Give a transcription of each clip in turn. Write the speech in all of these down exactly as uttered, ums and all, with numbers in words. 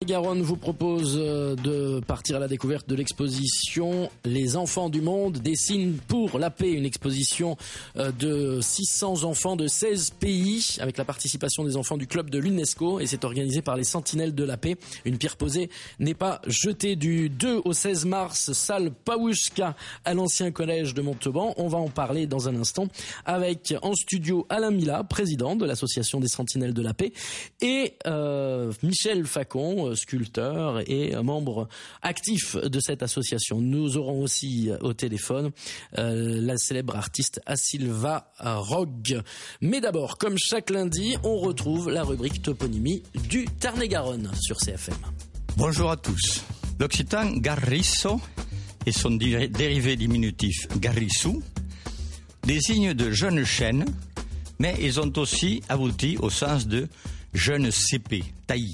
Garonne vous propose de partir à la découverte de l'exposition Les enfants du monde, des signes pour la paix, une exposition de six cents enfants de seize pays avec la participation des enfants du club de l'UNESCO, et c'est organisé par les Sentinelles de la paix. Une pierre posée n'est pas jetée. Du deux au seize mars, salle Pawushka à l'ancien collège de Montauban. On va en parler dans un instant avec en studio Alain Mila, président de l'association des Sentinelles de la paix, et euh, Michel Facon, sculpteur et membre actif de cette association. Nous aurons aussi au téléphone euh, la célèbre artiste Asilva Rogue. Mais d'abord, comme chaque lundi, on retrouve la rubrique toponymie du Tarn-et-Garonne sur C F M. Bonjour à tous. L'occitan garrisso et son dérivé diminutif garrissou désignent de jeunes chênes, mais ils ont aussi abouti au sens de jeune cépé, taillis.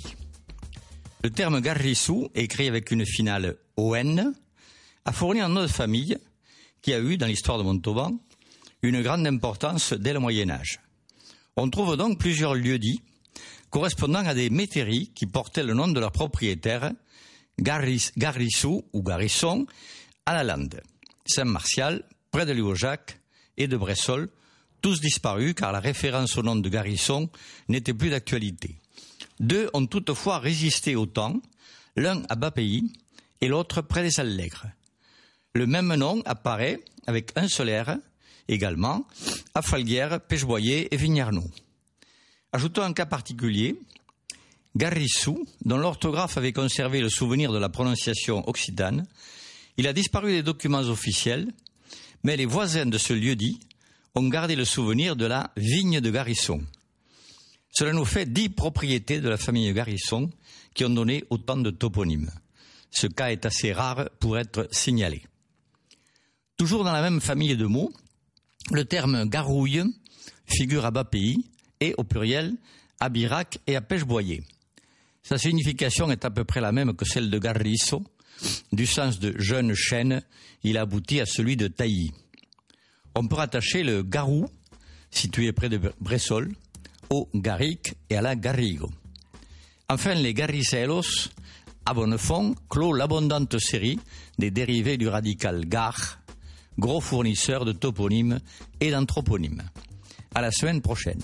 Le terme garrissou, écrit avec une finale O N, a fourni un nom de famille qui a eu, dans l'histoire de Montauban, une grande importance dès le Moyen-Âge. On trouve donc plusieurs lieux-dits correspondant à des métairies qui portaient le nom de leur propriétaire, Garris, Garrissou ou Garrisson, à la Lande, Saint-Martial, près de Léojac et de Bressol, tous disparus car la référence au nom de Garrisson n'était plus d'actualité. Deux ont toutefois résisté au temps, l'un à Bas-Pays et l'autre près des Allègres. Le même nom apparaît avec un seul R, également, à Falguières, Pecheboyer et Vignarnaud. Ajoutons un cas particulier, Garrissou, dont l'orthographe avait conservé le souvenir de la prononciation occitane. Il a disparu des documents officiels, mais les voisins de ce lieu-dit ont gardé le souvenir de la vigne de Garrisson. Cela nous fait dix propriétés de la famille Garrisson qui ont donné autant de toponymes. Ce cas est assez rare pour être signalé. Toujours dans la même famille de mots, le terme garouille figure à Bas-Pays et au pluriel à Birac et à Pecheboyer. Sa signification est à peu près la même que celle de garrisso. Du sens de jeune chêne, il aboutit à celui de taillis. On peut rattacher le Garou, situé près de Bressol, au Garric et à la Garrigo. Enfin, les Garricelos, à Bonnefond, clôt l'abondante série des dérivés du radical gar, gros fournisseur de toponymes et d'anthroponymes. À la semaine prochaine.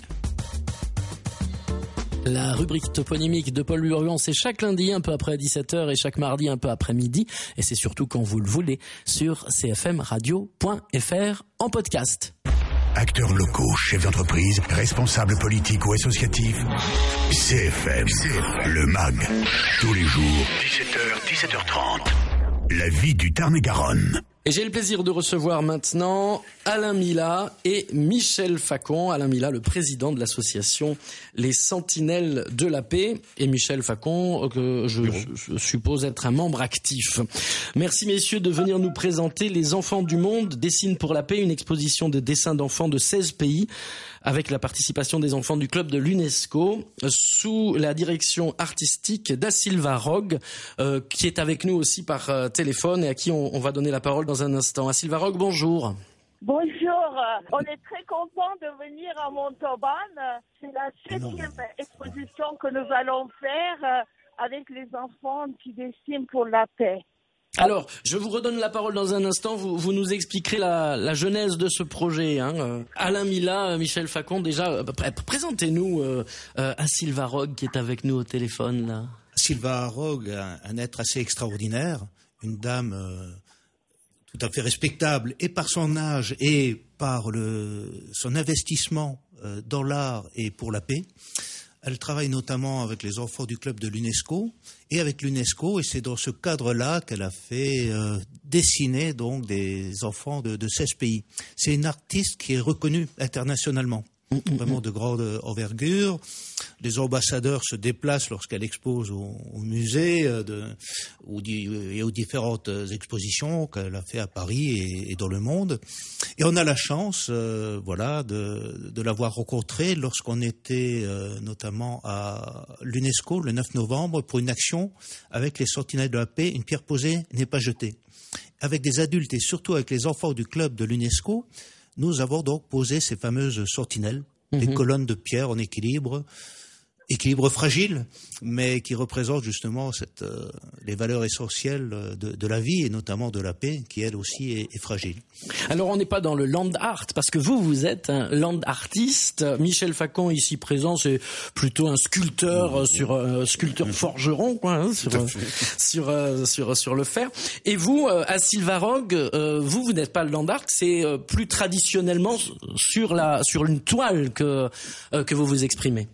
La rubrique toponymique de Paul Lurion, c'est chaque lundi un peu après dix-sept heures et chaque mardi un peu après midi. Et c'est surtout quand vous le voulez sur c f m radio point f r en podcast. Acteurs locaux, chefs d'entreprise, responsables politiques ou associatifs. C F M, le M A G. Tous les jours, dix-sept heures, dix-sept heures trente. La vie du Tarn-et-Garonne. Et j'ai le plaisir de recevoir maintenant Alain Mila et Michel Facon. Alain Mila, le président de l'association Les Sentinelles de la paix, et Michel Facon, que je, je suppose être un membre actif. Merci messieurs de venir nous présenter Les enfants du monde, Dessine pour la paix, une exposition de dessins d'enfants de seize pays avec la participation des enfants du club de l'UNESCO sous la direction artistique d'Asilva Rogue, euh, qui est avec nous aussi par euh, téléphone et à qui on, on va donner la parole dans un instant. Asilva Rogue, bonjour. Bonjour, on est très content de venir à Montauban. C'est la septième exposition que nous allons faire avec les enfants qui dessinent pour la paix. Alors, je vous redonne la parole dans un instant. Vous, vous nous expliquerez la, la genèse de ce projet. Hein. Euh, Alain Mila, Michel Facon, déjà, euh, présentez-nous euh, euh, Asilva Rogue qui est avec nous au téléphone. Là. Asilva Rogue, un, un être assez extraordinaire, une dame euh, tout à fait respectable, et par son âge et par le, son investissement euh, dans l'art et pour la paix. Elle travaille notamment avec les enfants du club de l'UNESCO et avec l'UNESCO, et c'est dans ce cadre-là qu'elle a fait euh, dessiner donc des enfants de, de seize pays. C'est une artiste qui est reconnue internationalement, vraiment de grande envergure. Les ambassadeurs se déplacent lorsqu'elle expose au, au musée euh, de, ou di, et aux différentes expositions qu'elle a fait à Paris et, et dans le monde. Et on a la chance, euh, voilà, de, de l'avoir rencontrée lorsqu'on était euh, notamment à l'UNESCO le neuf novembre pour une action avec les Sentinelles de la paix, une pierre posée n'est pas jetée. Avec des adultes et surtout avec les enfants du club de l'UNESCO, nous avons donc posé ces fameuses sentinelles, mmh. des colonnes de pierre en équilibre. équilibre fragile, mais qui représente justement cette, euh, les valeurs essentielles de, de la vie et notamment de la paix, qui elle aussi est, est fragile. Alors on n'est pas dans le land art, parce que vous, vous êtes un land artiste. Michel Facon, ici présent, c'est plutôt un sculpteur mmh. sur euh, sculpteur forgeron, quoi, hein, sur, euh, sur, euh, sur sur le fer. Et vous, euh, à Silvarog, euh, vous, vous n'êtes pas le land art, c'est euh, plus traditionnellement sur la sur une toile que euh, que vous vous exprimez.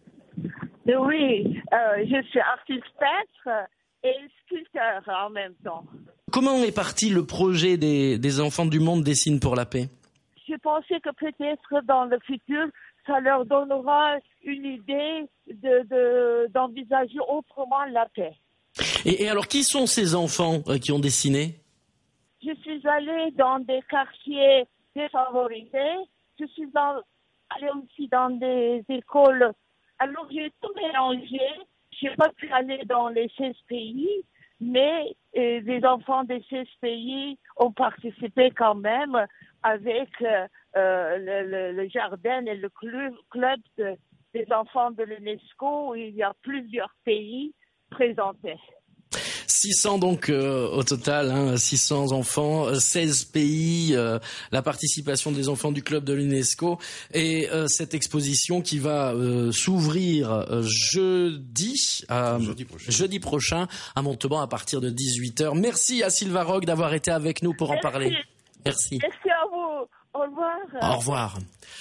Oui, euh, je suis artiste peintre et sculpteur en même temps. Comment est parti le projet des, des enfants du monde dessinent pour la paix? Je pensais que peut-être dans le futur, ça leur donnera une idée de, de, d'envisager autrement la paix. Et, et alors, qui sont ces enfants euh, qui ont dessiné? Je suis allée dans des quartiers défavorisés. Je suis dans, allée aussi dans des écoles. Alors, j'ai tout mélangé. Je n'ai pas pu aller dans les seize pays, mais euh, les enfants des seize pays ont participé quand même avec euh, euh, le, le, le jardin et le club, club de, des enfants de l'UNESCO où il y a plusieurs pays présentés. six cents donc euh, au total, hein, six cents enfants, seize pays, euh, la participation des enfants du club de l'UNESCO et euh, cette exposition qui va euh, s'ouvrir euh, jeudi, à, jeudi, prochain. jeudi prochain à Montauban à partir de dix-huit heures. Merci à Silvarog d'avoir été avec nous pour Merci. en parler. Merci. Merci à vous. Au revoir. Au revoir.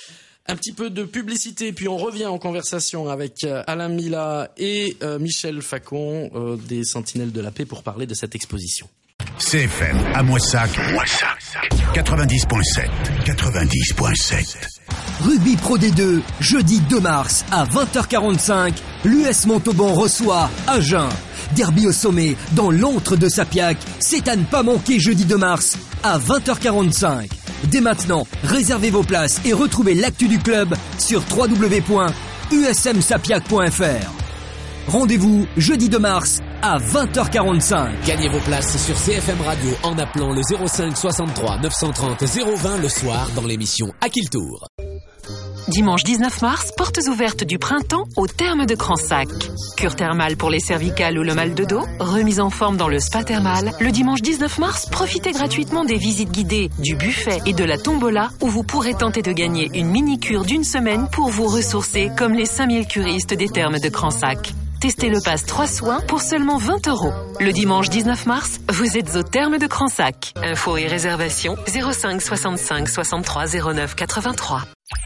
Un petit peu de publicité, puis on revient en conversation avec Alain Mila et euh, Michel Facon euh, des Sentinelles de la Paix pour parler de cette exposition. C F M à Moissac, Moissac, quatre-vingt-dix virgule sept, quatre-vingt-dix virgule sept. Rugby Pro D deux, jeudi deux mars à vingt heures quarante-cinq, l'U S Montauban reçoit Agen. Derby au sommet, dans l'antre de Sapiac, c'est à ne pas manquer jeudi deux mars à vingt heures quarante-cinq. Dès maintenant, réservez vos places et retrouvez l'actu du club sur w w w point u s m sapiac point f r. Rendez-vous jeudi deux mars à vingt heures quarante-cinq. Gagnez vos places sur C F M Radio en appelant le zéro cinq soixante-trois neuf cent trente zéro vingt le soir dans l'émission À qui le tour. Dimanche dix-neuf mars, portes ouvertes du printemps au terme de Cransac. Cure thermale pour les cervicales ou le mal de dos, remise en forme dans le spa thermal. Le dimanche dix-neuf mars, profitez gratuitement des visites guidées, du buffet et de la tombola où vous pourrez tenter de gagner une mini-cure d'une semaine pour vous ressourcer comme les cinq mille curistes des thermes de Cransac. Testez le pass trois soins pour seulement vingt euros. Le dimanche dix-neuf mars, vous êtes au terme de Cransac. Infos et réservations zéro cinq soixante-cinq soixante-trois zéro neuf quatre-vingt-trois.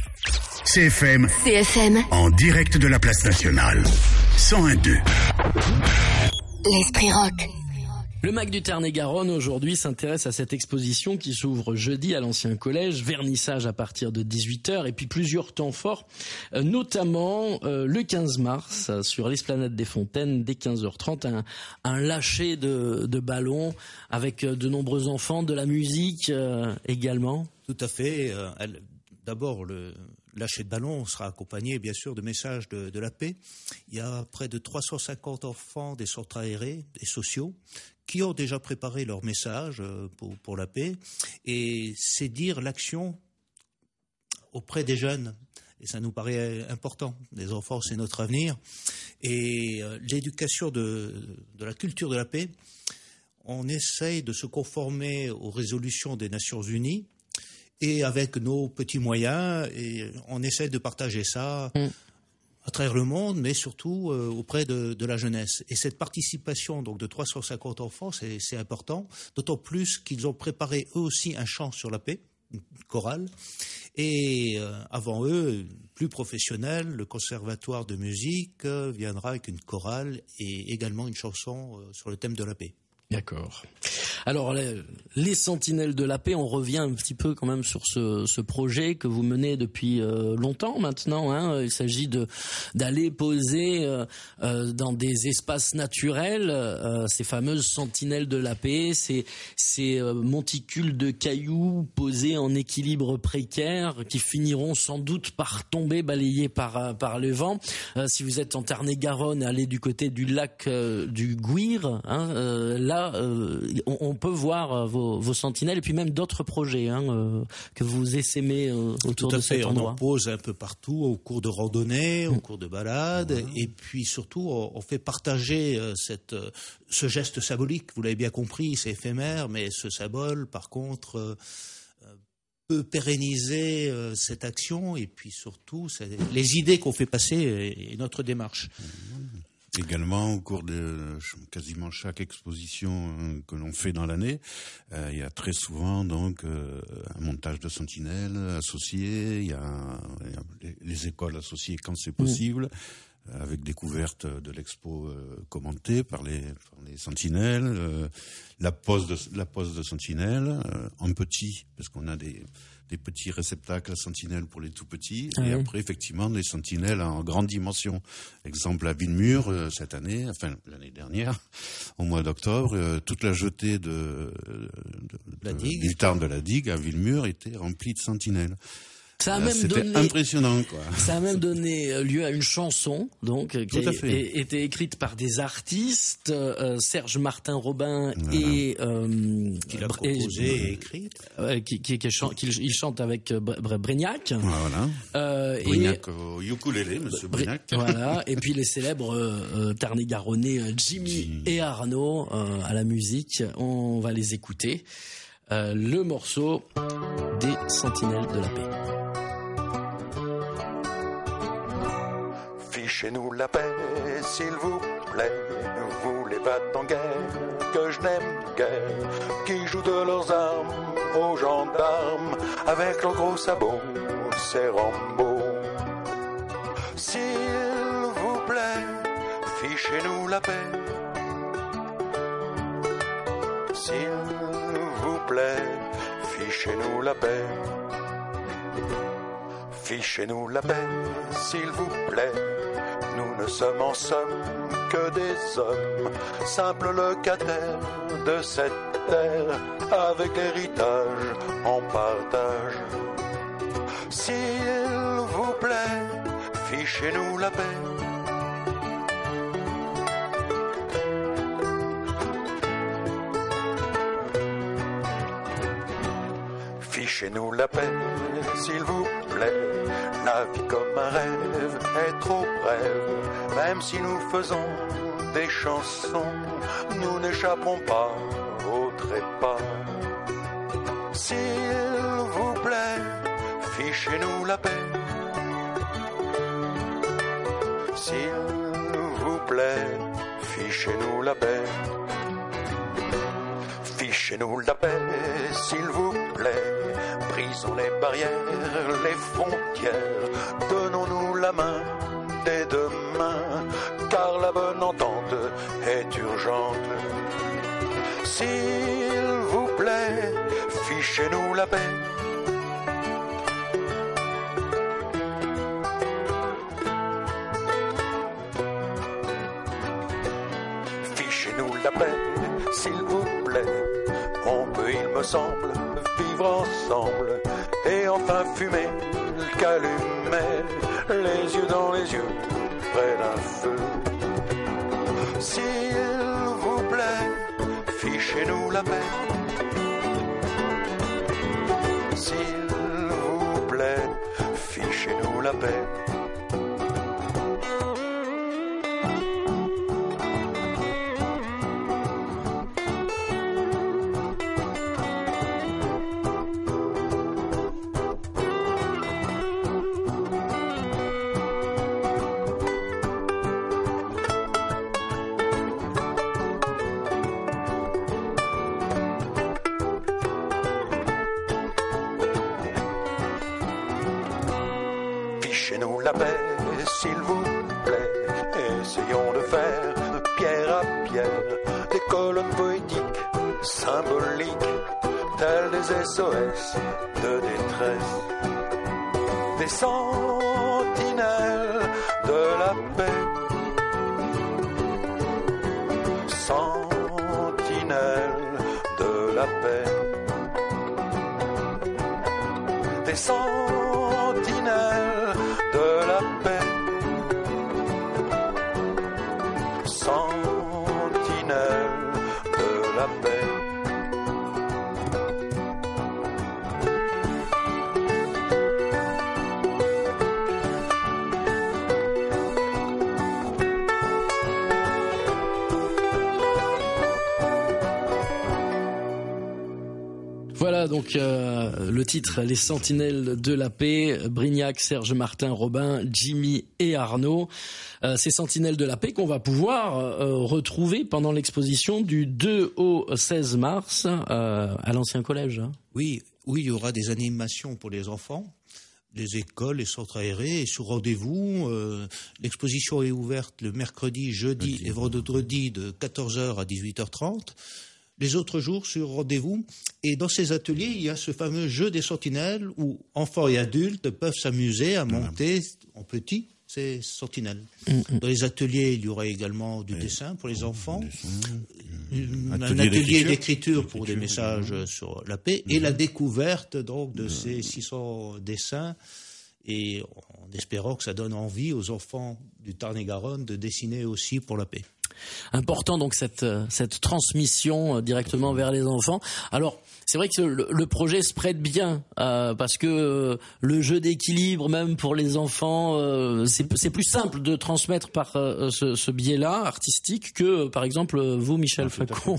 C F M. C F M. En direct de la place nationale. cent un virgule deux. L'esprit rock. Le Mac du Tarn-et-Garonne aujourd'hui s'intéresse à cette exposition qui s'ouvre jeudi à l'ancien collège, vernissage à partir de dix-huit heures et puis plusieurs temps forts, euh, notamment euh, le quinze mars euh, sur l'esplanade des Fontaines dès quinze heures trente, un, un lâcher de, de ballons avec euh, de nombreux enfants, de la musique euh, également. Tout à fait. Euh, elle, d'abord, le lâcher de ballon sera accompagné bien sûr de messages de, de la paix. Il y a près de trois cent cinquante enfants des centres aérés et sociaux qui ont déjà préparé leur message pour, pour la paix, et c'est dire l'action auprès des jeunes. Et ça nous paraît important. Les enfants, c'est notre avenir. Et euh, l'éducation de, de la culture de la paix, on essaye de se conformer aux résolutions des Nations Unies, et avec nos petits moyens, et on essaie de partager ça mmh. à travers le monde, mais surtout euh, auprès de, de la jeunesse. Et cette participation donc de trois cent cinquante enfants, c'est, c'est important, d'autant plus qu'ils ont préparé eux aussi un chant sur la paix, une chorale, et euh, avant eux, plus professionnel, le conservatoire de musique euh, viendra avec une chorale et également une chanson euh, sur le thème de la paix. D'accord. Alors, les, les Sentinelles de la Paix, on revient un petit peu quand même sur ce, ce projet que vous menez depuis euh, longtemps maintenant. Hein. Il s'agit de d'aller poser euh, euh, dans des espaces naturels euh, ces fameuses Sentinelles de la Paix, ces, ces euh, monticules de cailloux posés en équilibre précaire qui finiront sans doute par tomber, balayés par, par le vent. Euh, si vous êtes en Tarn-et-Garonne, allez du côté du lac euh, du Gouir, hein, euh, là, Euh, on, on peut voir euh, vos, vos sentinelles et puis même d'autres projets hein, euh, que vous essaimez euh, autour Tout à de fait. cet On endroit. en pose un peu partout, au cours de randonnées, au Mmh. cours de balades, mmh. et puis surtout, on, on fait partager euh, cette, euh, ce geste symbolique. Vous l'avez bien compris, c'est éphémère, mais ce symbole, par contre, euh, peut pérenniser euh, cette action, et puis surtout, c'est les idées qu'on fait passer et, et notre démarche. Mmh. Également, au cours de quasiment chaque exposition que l'on fait dans l'année, euh, il y a très souvent donc euh, un montage de sentinelles associé, il y a, il y a les écoles associées quand c'est possible, mmh. avec découverte de l'expo euh, commentée par les, par les sentinelles, euh, la pose de la pose de sentinelles euh, en petit, parce qu'on a des des petits réceptacles à sentinelles pour les tout petits, ah et oui. après effectivement des sentinelles en grande dimension. Exemple à Villemur euh, cette année, enfin l'année dernière, au mois d'octobre, euh, toute la jetée de, de, de, de du tarn de la digue à Villemur était remplie de sentinelles. Ça a Là, même c'était donné, impressionnant, quoi. Ça a même donné lieu à une chanson, donc, qui a été écrite par des artistes, euh, Serge Martin Robin voilà. et euh, qui l'a proposée et, et écrite, euh, qui, qui, qui, chante, qui il chante avec Brignac. Voilà. Euh, Brignac au ukulélé, Monsieur Brignac. Voilà. Et puis les célèbres euh, Tarn-et-Garonnais Jimmy Jimmy et Arnaud euh, à la musique. On va les écouter. Euh, le morceau des Sentinelles de la Paix. Fichez-nous la paix, s'il vous plaît, vous les battants en guerre, que je n'aime guère, qui jouent de leurs armes aux gendarmes, avec leurs gros sabots, c'est Rambo. S'il vous plaît, fichez-nous la paix, s'il vous plaît, fichez-nous la paix. Fichez-nous la paix, s'il vous plaît. Nous ne sommes en somme que des hommes, simples locataires de cette terre, avec l'héritage en partage. S'il vous plaît, fichez-nous la paix. Fichez-nous la paix, s'il vous plaît. La vie comme un rêve est trop brève. Même si nous faisons des chansons, nous n'échapperons pas au trépas. S'il vous plaît, fichez-nous la paix. S'il vous plaît, fichez-nous la paix. Fichez-nous la paix, s'il vous plaît. Brisons les barrières, les frontières. Donnons-nous la main dès demain, car la bonne entente est urgente. S'il vous plaît, fichez-nous la paix. Fichez-nous la paix, s'il vous plaît. On peut, il me semble, vivre ensemble et enfin fumer, calumer, les yeux dans les yeux, près d'un feu. S'il vous plaît, fichez-nous la paix. S'il vous plaît, fichez-nous la paix. Fichez-nous la paix, s'il vous plaît. Essayons de faire de pierre à pierre des colonnes poétiques, symboliques, telles des S O S de détresse. Des sentinelles de la paix. Sentinelles de la paix. Des sentinelles de la paix. Sentinelles de la paix. Voilà donc euh, le titre, Les Sentinelles de la Paix, Brignac, Serge Martin, Robin, Jimmy et Arnaud. Euh, ces Sentinelles de la Paix qu'on va pouvoir euh, retrouver pendant l'exposition du deux au seize mars euh, à l'ancien collège. Hein. Oui, oui, il y aura des animations pour les enfants, les écoles, les centres aérés, et sous rendez-vous. Euh, l'exposition est ouverte le mercredi, jeudi okay. et vendredi de quatorze heures à dix-huit heures trente. Les autres jours sur rendez-vous. Et dans ces ateliers, il y a ce fameux jeu des sentinelles où enfants et adultes peuvent s'amuser à monter voilà. en petit ces sentinelles. Mmh. Dans les ateliers, il y aura également du et dessin pour les enfants, dessin, un atelier, atelier d'écriture, d'écriture pour des messages mmh. sur la paix, mmh. et la découverte donc de mmh. ces six cents dessins, et en espérant que ça donne envie aux enfants du Tarn-et-Garonne de dessiner aussi pour la paix. Important donc cette cette transmission directement vers les enfants. Alors c'est vrai que le, le projet se prête bien euh, parce que euh, le jeu d'équilibre même pour les enfants euh, c'est c'est plus simple de transmettre par euh, ce, ce biais-là artistique que euh, par exemple vous Michel ah, Facon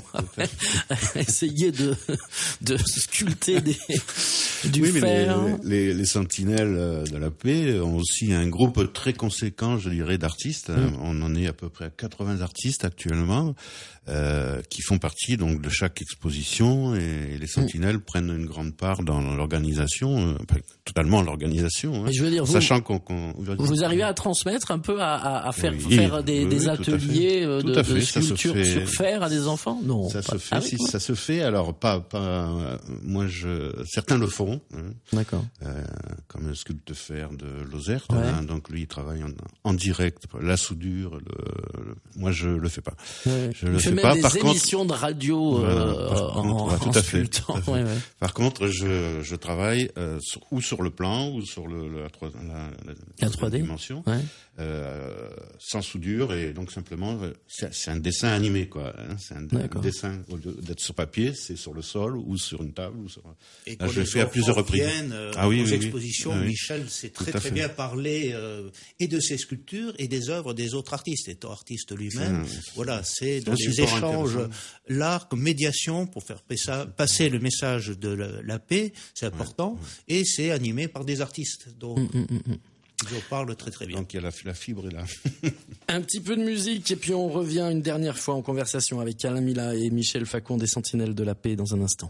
essayez de de sculpter des du oui, fer. Mais les, les, les Sentinelles de la Paix ont aussi un groupe très conséquent, je dirais, d'artistes. Mmh. On en est à peu près à quatre-vingts artistes actuellement euh, qui font partie donc de chaque exposition, et les Sentinelles mmh. prennent une grande part dans l'organisation, euh, totalement l'organisation. Hein, je veux dire, sachant vous, qu'on, qu'on vous arrivez à transmettre un peu, à, à, à faire oui, faire des, oui, des ateliers de, de sculpture fait, sur fer à des enfants. Non, ça pas, se fait. Ah, si, oui, ça se fait. Alors pas pas. Moi, je certains le font. Hein, d'accord. Euh, comme le sculpte fer de Lozerte. Ouais. Hein, donc lui, il travaille en, en direct. La soudure. Le, le, moi, je le fais pas. Ouais. Je le fais fais même pas. des Par émissions contre, de radio voilà, euh, par en, contre, ouais, en tout à sculptant. fait. Ouais, ouais. Par contre, je je travaille euh, sur, ou sur le plan ou sur le la, la, la, la trois D dimension. Ouais. Euh, sans soudure, et donc simplement c'est, c'est un dessin animé quoi. Hein, c'est un, un dessin au lieu d'être sur papier, c'est sur le sol ou sur une table. Ou sur... Et Là, quand je l'ai fait à plusieurs reprises. Euh, ah oui, aux oui, expositions, oui. Michel sait très très fait. bien parler euh, et de ses sculptures et des œuvres des autres artistes, étant artiste lui-même. C'est un, voilà, c'est dans des échanges, l'art comme médiation pour faire passer le message de la, la paix, c'est important, ouais, ouais. et c'est animé par des artistes. Donc. Mm, mm, mm. Je parle très très bien. Donc il y a la, la fibre est là. Un petit peu de musique et puis on revient une dernière fois en conversation avec Alain Mila et Michel Facon des Sentinelles de la Paix dans un instant.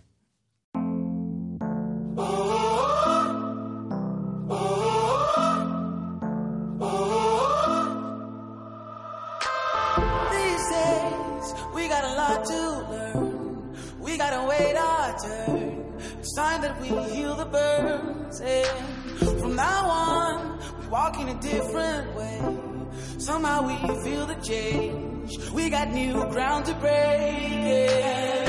These days we got a lot to learn. We gotta wait our turn. It's time that we heal the burns. And from now on we walk in a different way. Somehow we feel the change. We got new ground to break. Yeah.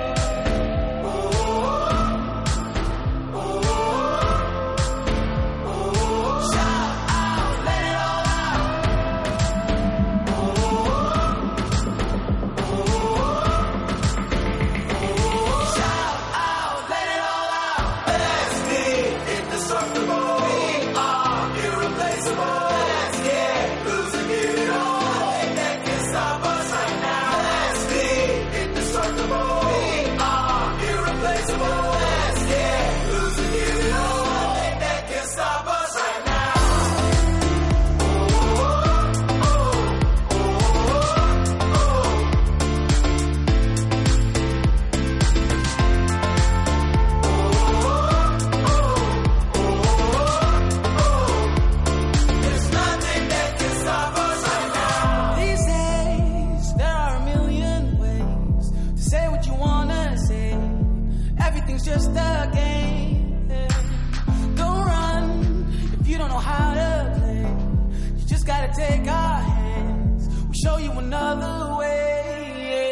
Just a game. Don't run if you don't know how to play. You just gotta take our hands. We'll show you another way.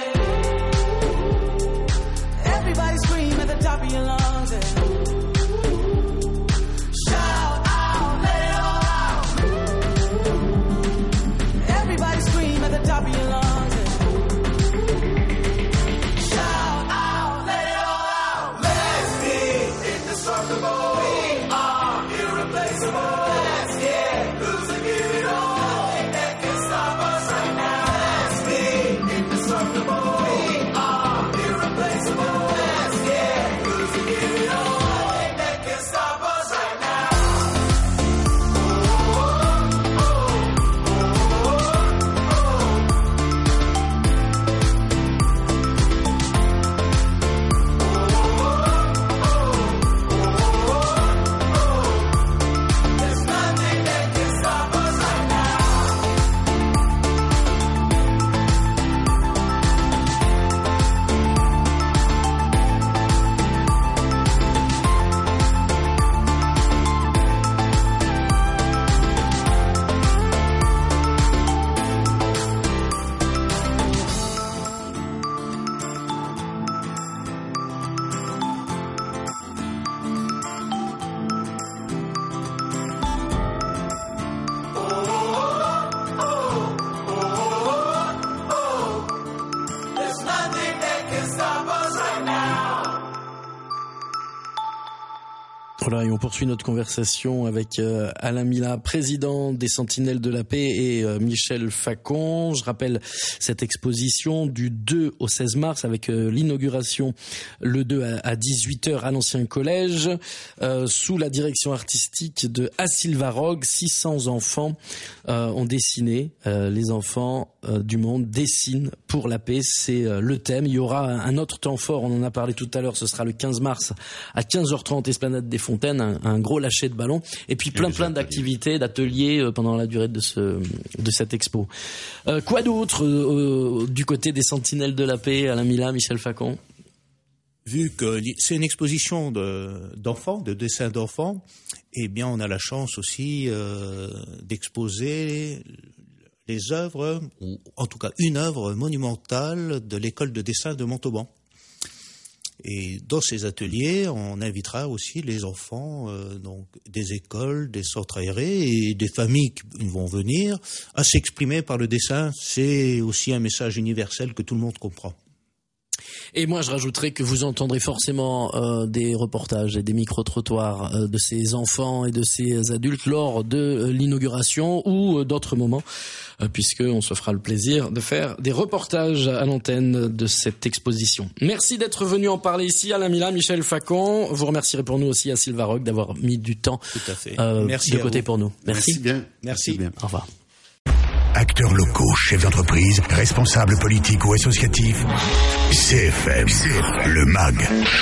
Yeah. Everybody scream at the top of your lungs. And shout out, let it all out. Everybody scream at the top of your lungs. Voilà, et on poursuit notre conversation avec euh, Alain Millat, président des Sentinelles de la Paix, et euh, Michel Facon. Je rappelle cette exposition du deux au seize mars avec euh, l'inauguration le deux à dix-huit heures à l'Ancien Collège, euh, sous la direction artistique de Assil Varog. six cents enfants euh, ont dessiné. Euh, les enfants euh, du monde dessinent pour la paix, c'est euh, le thème. Il y aura un autre temps fort, on en a parlé tout à l'heure, ce sera le quinze mars à quinze heures trente, Esplanade des Fontaines, un, un gros lâcher de ballon, et puis plein plein d'activités, d'ateliers euh, pendant la durée de ce de cette expo. Euh, quoi d'autre euh, du côté des Sentinelles de la Paix, Alain Millat, Michel Facon? Vu que c'est une exposition de, d'enfants, de dessins d'enfants, eh bien on a la chance aussi euh, d'exposer les œuvres, ou en tout cas une œuvre monumentale de l'école de dessin de Montauban. Et dans ces ateliers, on invitera aussi les enfants euh, donc des écoles, des centres aérés et des familles qui vont venir à s'exprimer par le dessin. C'est aussi un message universel que tout le monde comprend. Et moi, je rajouterais que vous entendrez forcément euh, des reportages et des micro-trottoirs euh, de ces enfants et de ces adultes lors de euh, l'inauguration ou euh, d'autres moments, euh, puisqu'on se fera le plaisir de faire des reportages à l'antenne de cette exposition. Merci d'être venu en parler ici, Alain Millat, Michel Facon. Vous remercierez pour nous aussi Assil Varog d'avoir mis du temps Tout à fait. Euh, Merci de côté pour nous. Merci. Merci bien. Merci. Merci bien. Au revoir. Acteurs locaux, chefs d'entreprise, responsables politiques ou associatifs, C F M, le M A G.